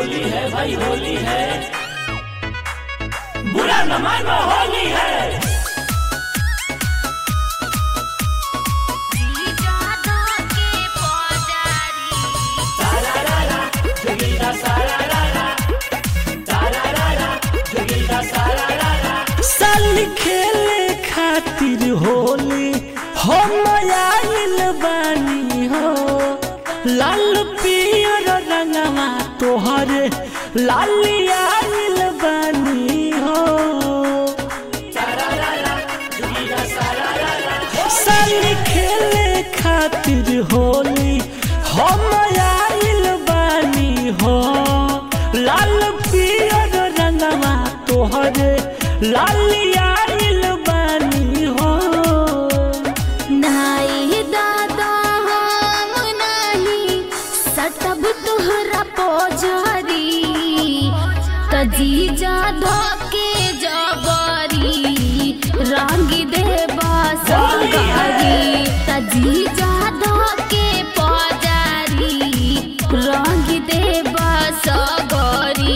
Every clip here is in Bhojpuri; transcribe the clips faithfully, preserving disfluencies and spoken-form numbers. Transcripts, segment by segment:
होली है भाई होली है, बुरा न मानो होली है। साली खेले खातिर होली हम आइल बानी हो, लाल पियर रंगवा तोहरे लाली आइल बानी हो। साली खेले खातिर होली हम आइल बानी हो, लाल पियर रंगवा तोहरे लाली आइल बानी हो। नाई दादा हम नहीं सटब तुहरा पोजरी, तजीजा धोके जबरी रंग देबा सगरी, तजीजा धोके पोजरी रंग देबा सगरी।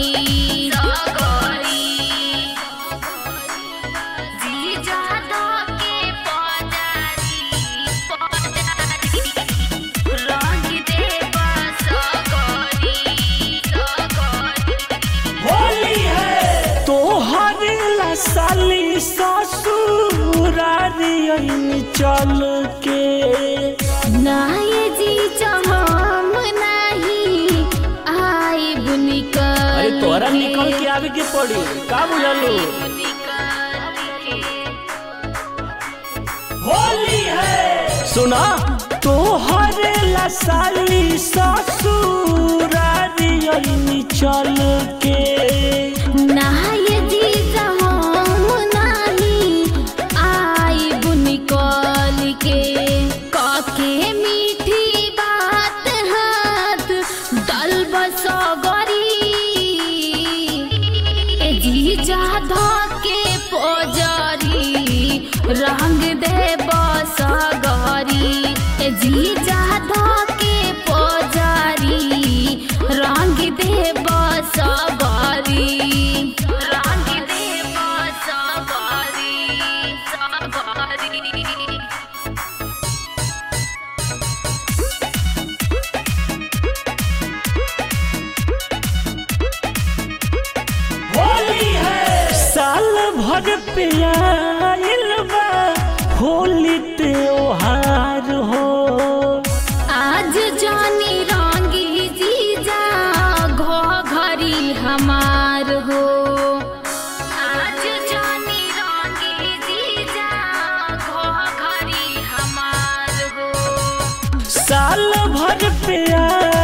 साली ससुरारी चल के नाये जीजा हम नहीं आई बुनिकल। अरे तोरा निकल के आवे के पड़ी का बुझलू। होली है सुना तोहरे ला साली ससुरारी चल के नाये जीजा हम नहीं आई बुनिकल के, काके मीठी बात हाथ दल बसगरी, ए जीजा धोके पोजरी रंग दे बसगरी, ए जीजा धोके पोजरी रंग दे बसगरी, रंग दे बसगरी सगरी। होली है साल भर पे आइल बा होली त्योहार हो। आज जानी रंगी जीजा घो घरी हमार हो, आज जानी रंगी जीजा घो घरी हमार हो। साल भर पे